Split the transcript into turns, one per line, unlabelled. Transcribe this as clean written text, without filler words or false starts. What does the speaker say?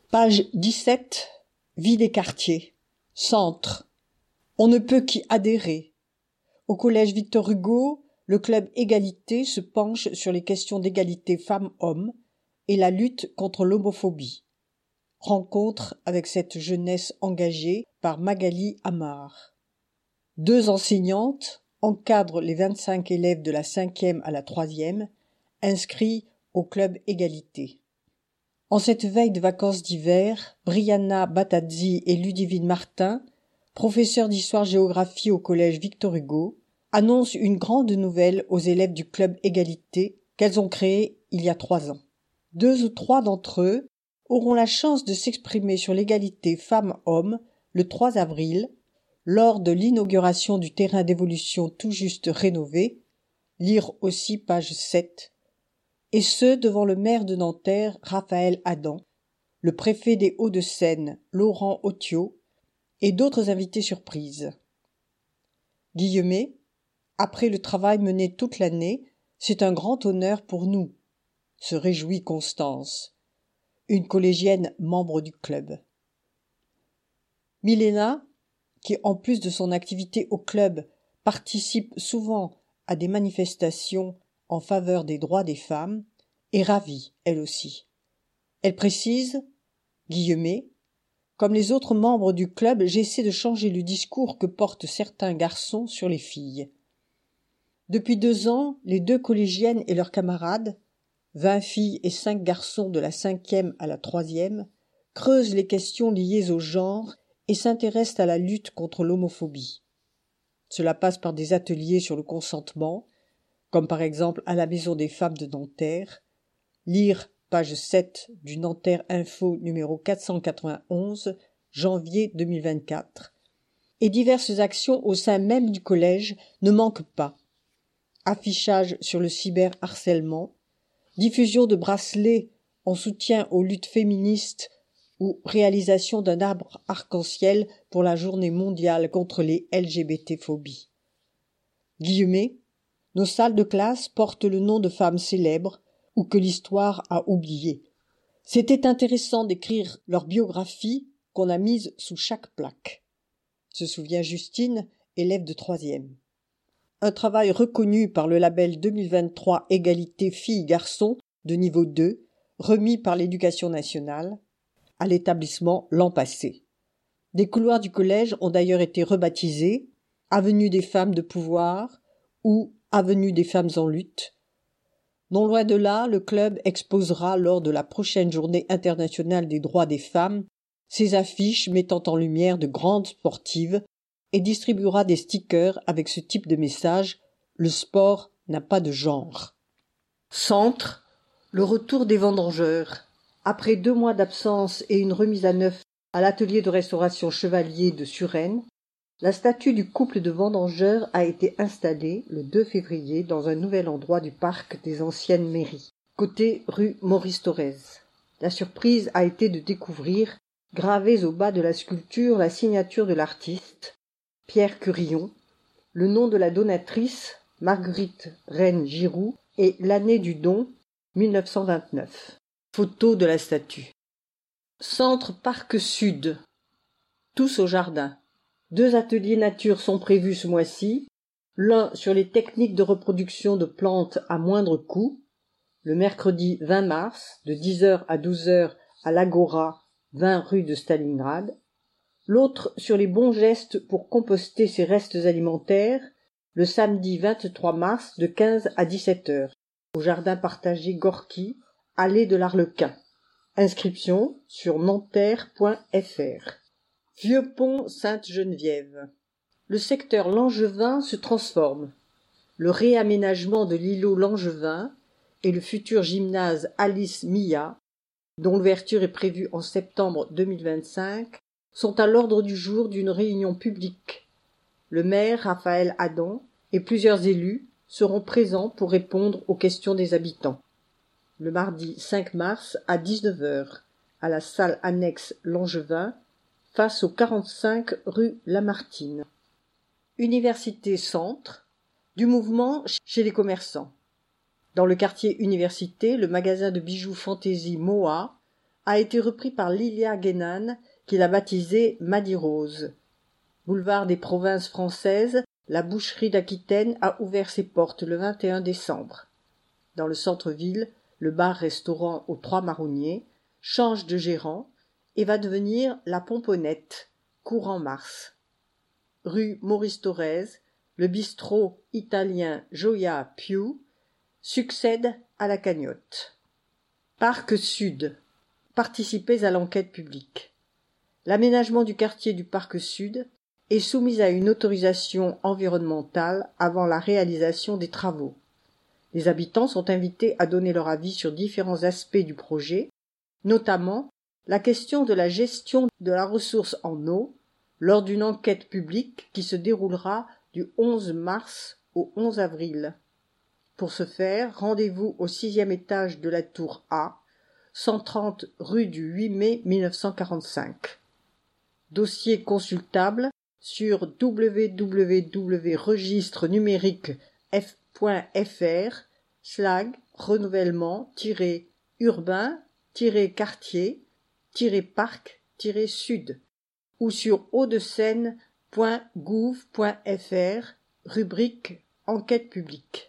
Page 17. Vie des quartiers. Centre. On ne peut qu'y adhérer. Au collège Victor Hugo, le club Égalité se penche sur les questions d'égalité femmes-hommes et la lutte contre l'homophobie. Rencontre avec cette jeunesse engagée par Magali Amar. 2 enseignantes encadrent les 25 élèves de la 5e à la 3e, inscrits au club Égalité. En cette veille de vacances d'hiver, Brianna Batazzi et Ludivine Martin, professeurs d'histoire-géographie au collège Victor Hugo, annoncent une grande nouvelle aux élèves du club Égalité qu'elles ont créé il y a 3 ans. 2 ou 3 d'entre eux auront la chance de s'exprimer sur l'égalité femmes-hommes le 3 avril, lors de l'inauguration du terrain d'évolution tout juste rénové, lire aussi page 7, et ce devant le maire de Nanterre, Raphaël Adam, le préfet des Hauts-de-Seine, Laurent Othiot, et d'autres invités surprises. Guillemet, après le travail mené toute l'année, c'est un grand honneur pour nous, se réjouit Constance, une collégienne membre du club. Milena, qui en plus de son activité au club, participe souvent à des manifestations en faveur des droits des femmes, est ravie, elle aussi. Elle précise, Guillemet, comme les autres membres du club, j'essaie de changer le discours que portent certains garçons sur les filles. Depuis 2 ans, les 2 collégiennes et leurs camarades, 20 filles et 5 garçons de la 5e à la 3e, creusent les questions liées au genre et s'intéressent à la lutte contre l'homophobie. Cela passe par des ateliers sur le consentement, comme par exemple à la Maison des femmes de Nanterre, lire page 7 du Nanterre Info numéro 491, janvier 2024, et diverses actions au sein même du collège ne manquent pas. Affichage sur le cyberharcèlement, diffusion de bracelets en soutien aux luttes féministes ou réalisation d'un arbre arc-en-ciel pour la journée mondiale contre les LGBT-phobies. Guillemet, nos salles de classe portent le nom de femmes célèbres ou que l'histoire a oubliées. C'était intéressant d'écrire leur biographie qu'on a mise sous chaque plaque, se souvient Justine, élève de 3e. Un travail reconnu par le label 2023 Égalité filles-garçons de niveau 2, remis par l'Éducation nationale, à l'établissement l'an passé. Des couloirs du collège ont d'ailleurs été rebaptisés Avenue des femmes de pouvoir ou Avenue des femmes en lutte. Non loin de là, le club exposera lors de la prochaine journée internationale des droits des femmes ses affiches mettant en lumière de grandes sportives et distribuera des stickers avec ce type de message « Le sport n'a pas de genre ». Centre, le retour des vendangeurs. Après 2 mois d'absence et une remise à neuf à l'atelier de restauration Chevalier de Suresnes, la statue du couple de vendangeurs a été installée le 2 février dans un nouvel endroit du parc des anciennes mairies, côté rue Maurice Thorez. La surprise a été de découvrir, gravés au bas de la sculpture, la signature de l'artiste, Pierre Curillon, le nom de la donatrice, Marguerite Reine Giroux, et l'année du don, 1929. Photo de la statue. Centre Parc Sud. Tous au jardin. 2 ateliers nature sont prévus ce mois-ci, l'un sur les techniques de reproduction de plantes à moindre coût, le mercredi 20 mars, de 10h à 12h à l'Agora, 20 rue de Stalingrad, l'autre sur les bons gestes pour composter ses restes alimentaires, le samedi 23 mars, de 15 à 17h, au jardin partagé Gorky, allée de l'Arlequin. Inscription sur nanterre.fr. Vieux pont Sainte-Geneviève. Le secteur Langevin se transforme. Le réaménagement de l'îlot Langevin et le futur gymnase Alice Mia, dont l'ouverture est prévue en septembre 2025, sont à l'ordre du jour d'une réunion publique. Le maire Raphaël Adam et plusieurs élus seront présents pour répondre aux questions des habitants. Le mardi 5 mars à 19h, à la salle annexe Langevin, face au 45 rue Lamartine. Université Centre, du mouvement chez les commerçants. Dans le quartier Université, le magasin de bijoux Fantaisie Moa a été repris par Lilia Guénan, qui l'a baptisé Madi Rose. Boulevard des Provinces françaises, la boucherie d'Aquitaine a ouvert ses portes le 21 décembre. Dans le centre-ville, le bar-restaurant aux Trois Marronniers change de gérant et va devenir la Pomponnette, courant mars. Rue Maurice Thorez, le bistrot italien Gioia Più succède à la Cagnotte. Parc Sud. Participez à l'enquête publique. L'aménagement du quartier du Parc Sud est soumis à une autorisation environnementale avant la réalisation des travaux. Les habitants sont invités à donner leur avis sur différents aspects du projet, notamment la question de la gestion de la ressource en eau lors d'une enquête publique qui se déroulera du 11 mars au 11 avril. Pour ce faire, rendez-vous au 6e étage de la tour A, 130 rue du 8 mai 1945. Dossier consultable sur www.renouvellement-urbain-quartier-parc-sud ou sur hauts-de-seine.gouv.fr, rubrique Enquête publique.